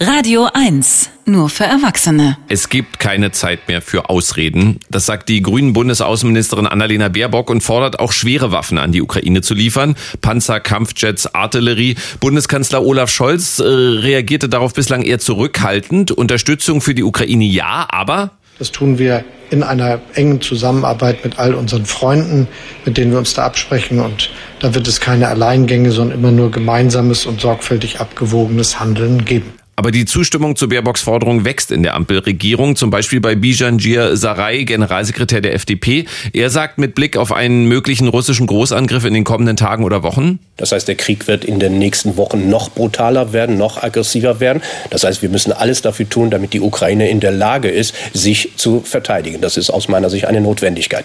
Radio 1, nur für Erwachsene. Es gibt keine Zeit mehr für Ausreden. Das sagt die grünen Bundesaußenministerin Annalena Baerbock und fordert auch schwere Waffen an die Ukraine zu liefern. Panzer, Kampfjets, Artillerie. Bundeskanzler Olaf Scholz reagierte darauf bislang eher zurückhaltend. Unterstützung für die Ukraine ja, aber... Das tun wir in einer engen Zusammenarbeit mit all unseren Freunden, mit denen wir uns da absprechen. Und da wird es keine Alleingänge, sondern immer nur gemeinsames und sorgfältig abgewogenes Handeln geben. Aber die Zustimmung zu Baerbocks Forderung wächst in der Ampelregierung, zum Beispiel bei Bijan Gier-Saray, Generalsekretär der FDP. Er sagt mit Blick auf einen möglichen russischen Großangriff in den kommenden Tagen oder Wochen: Das heißt, der Krieg wird in den nächsten Wochen noch brutaler werden, noch aggressiver werden. Das heißt, wir müssen alles dafür tun, damit die Ukraine in der Lage ist, sich zu verteidigen. Das ist aus meiner Sicht eine Notwendigkeit.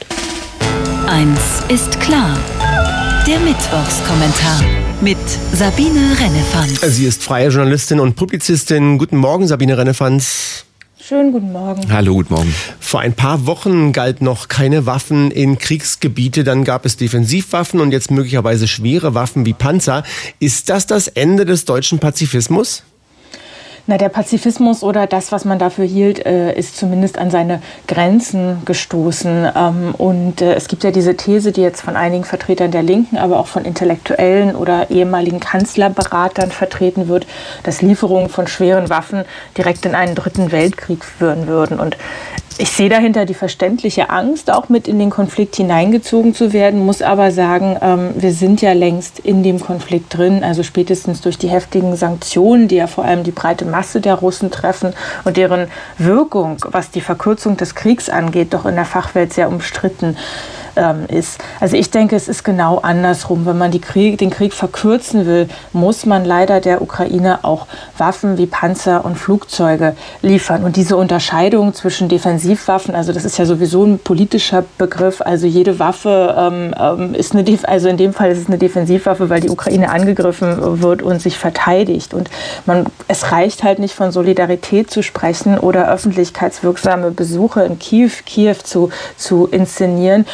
Eins ist klar. Der Mittwochskommentar mit Sabine Rennefanz. Sie ist freie Journalistin und Publizistin. Guten Morgen, Sabine Rennefanz. Schönen guten Morgen. Hallo, guten Morgen. Vor ein paar Wochen galt noch keine Waffen in Kriegsgebiete. Dann gab es Defensivwaffen und jetzt möglicherweise schwere Waffen wie Panzer. Ist das Ende des deutschen Pazifismus? Na, der Pazifismus oder das, was man dafür hielt, ist zumindest an seine Grenzen gestoßen. Und es gibt ja diese These, die jetzt von einigen Vertretern der Linken, aber auch von Intellektuellen oder ehemaligen Kanzlerberatern vertreten wird, dass Lieferungen von schweren Waffen direkt in einen dritten Weltkrieg führen würden. Und ich sehe dahinter die verständliche Angst, auch mit in den Konflikt hineingezogen zu werden, muss aber sagen, wir sind ja längst in dem Konflikt drin, also spätestens durch die heftigen Sanktionen, die ja vor allem die breite Masse der Russen treffen und deren Wirkung, was die Verkürzung des Kriegs angeht, doch in der Fachwelt sehr umstritten ist. Also ich denke, es ist genau andersrum. Wenn man den Krieg verkürzen will, muss man leider der Ukraine auch Waffen wie Panzer und Flugzeuge liefern. Und diese Unterscheidung zwischen Defensivwaffen, also das ist ja sowieso ein politischer Begriff, also jede Waffe ist also in dem Fall ist es eine Defensivwaffe, weil die Ukraine angegriffen wird und sich verteidigt. Und es reicht halt nicht, von Solidarität zu sprechen oder öffentlichkeitswirksame Besuche in Kiew zu inszenieren.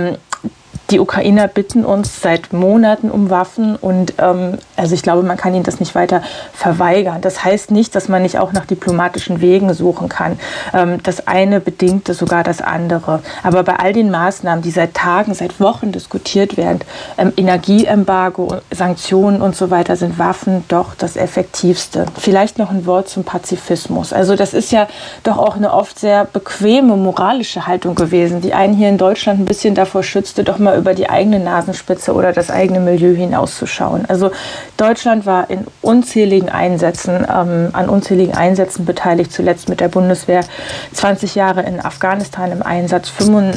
Die Ukrainer bitten uns seit Monaten um Waffen und also ich glaube, man kann ihnen das nicht weiter verweigern. Das heißt nicht, dass man nicht auch nach diplomatischen Wegen suchen kann. Das eine bedingt sogar das andere. Aber bei all den Maßnahmen, die seit Tagen, seit Wochen diskutiert werden, Energieembargo, Sanktionen und so weiter, sind Waffen doch das Effektivste. Vielleicht noch ein Wort zum Pazifismus. Also das ist ja doch auch eine oft sehr bequeme moralische Haltung gewesen, die einen hier in Deutschland ein bisschen davor schützte, doch mal über die eigene Nasenspitze oder das eigene Milieu hinauszuschauen. Also Deutschland war in unzähligen Einsätzen, an unzähligen Einsätzen beteiligt, zuletzt mit der Bundeswehr, 20 Jahre in Afghanistan im Einsatz,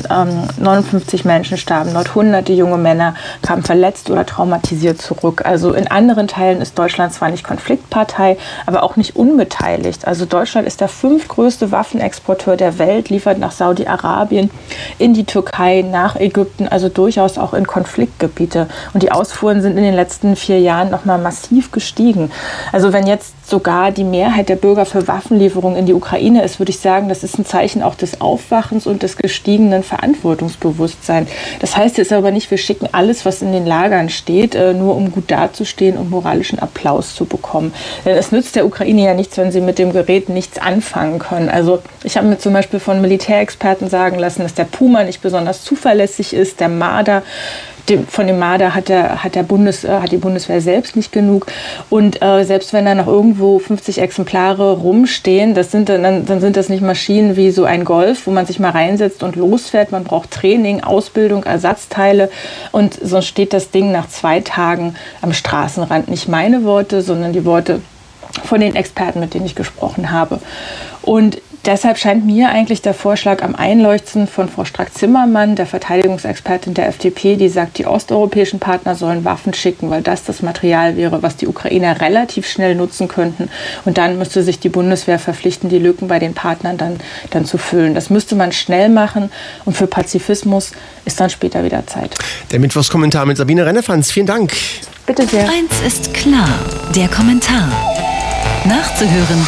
59 Menschen starben, dort hunderte junge Männer kamen verletzt oder traumatisiert zurück. Also in anderen Teilen ist Deutschland zwar nicht Konfliktpartei, aber auch nicht unbeteiligt. Also Deutschland ist der 5. größte Waffenexporteur der Welt, liefert nach Saudi-Arabien, in die Türkei, nach Ägypten, also durchaus auch in Konfliktgebiete. Und die Ausfuhren sind in den letzten 4 Jahren nochmal massiv gestiegen. Also wenn jetzt sogar die Mehrheit der Bürger für Waffenlieferungen in die Ukraine ist, würde ich sagen, das ist ein Zeichen auch des Aufwachens und des gestiegenen Verantwortungsbewusstseins. Das heißt jetzt aber nicht, wir schicken alles, was in den Lagern steht, nur um gut dazustehen und moralischen Applaus zu bekommen. Denn es nützt der Ukraine ja nichts, wenn sie mit dem Gerät nichts anfangen können. Also ich habe mir zum Beispiel von Militärexperten sagen lassen, dass der Puma nicht besonders zuverlässig ist, der Marder. Von dem Marder hat die Bundeswehr selbst nicht genug. Und selbst wenn da noch irgendwo 50 Exemplare rumstehen, dann sind das nicht Maschinen wie so ein Golf, wo man sich mal reinsetzt und losfährt. Man braucht Training, Ausbildung, Ersatzteile. Und sonst steht das Ding nach 2 Tagen am Straßenrand. Nicht meine Worte, sondern die Worte von den Experten, mit denen ich gesprochen habe. Und deshalb scheint mir eigentlich der Vorschlag am einleuchtendsten von Frau Strack-Zimmermann, der Verteidigungsexpertin der FDP, die sagt, die osteuropäischen Partner sollen Waffen schicken, weil das Material wäre, was die Ukrainer relativ schnell nutzen könnten. Und dann müsste sich die Bundeswehr verpflichten, die Lücken bei den Partnern dann zu füllen. Das müsste man schnell machen und für Pazifismus ist dann später wieder Zeit. Der Mittwochskommentar mit Sabine Rennefanz. Vielen Dank. Bitte sehr. Eins ist klar, der Kommentar. Nachzuhören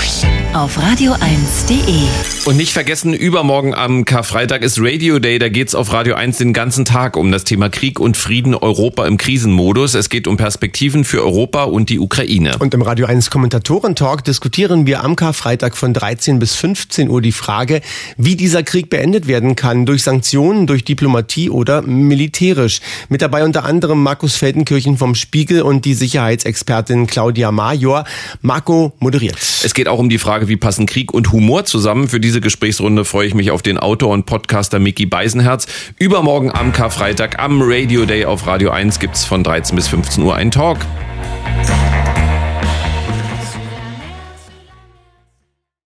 auf radio1.de. Und nicht vergessen, übermorgen am Karfreitag ist Radio Day. Da geht's auf Radio 1 den ganzen Tag um das Thema Krieg und Frieden, Europa im Krisenmodus. Es geht um Perspektiven für Europa und die Ukraine. Und im Radio 1 Kommentatoren-Talk diskutieren wir am Karfreitag von 13 bis 15 Uhr die Frage, wie dieser Krieg beendet werden kann. Durch Sanktionen, durch Diplomatie oder militärisch. Mit dabei unter anderem Markus Feldenkirchen vom Spiegel und die Sicherheitsexpertin Claudia Major. Marco moderiert. Es geht auch um die Frage, wie passen Krieg und Humor zusammen. Für diese Gesprächsrunde freue ich mich auf den Autor und Podcaster Micky Beisenherz. Übermorgen am Karfreitag am Radio Day auf Radio 1 gibt's von 13 bis 15 Uhr einen Talk.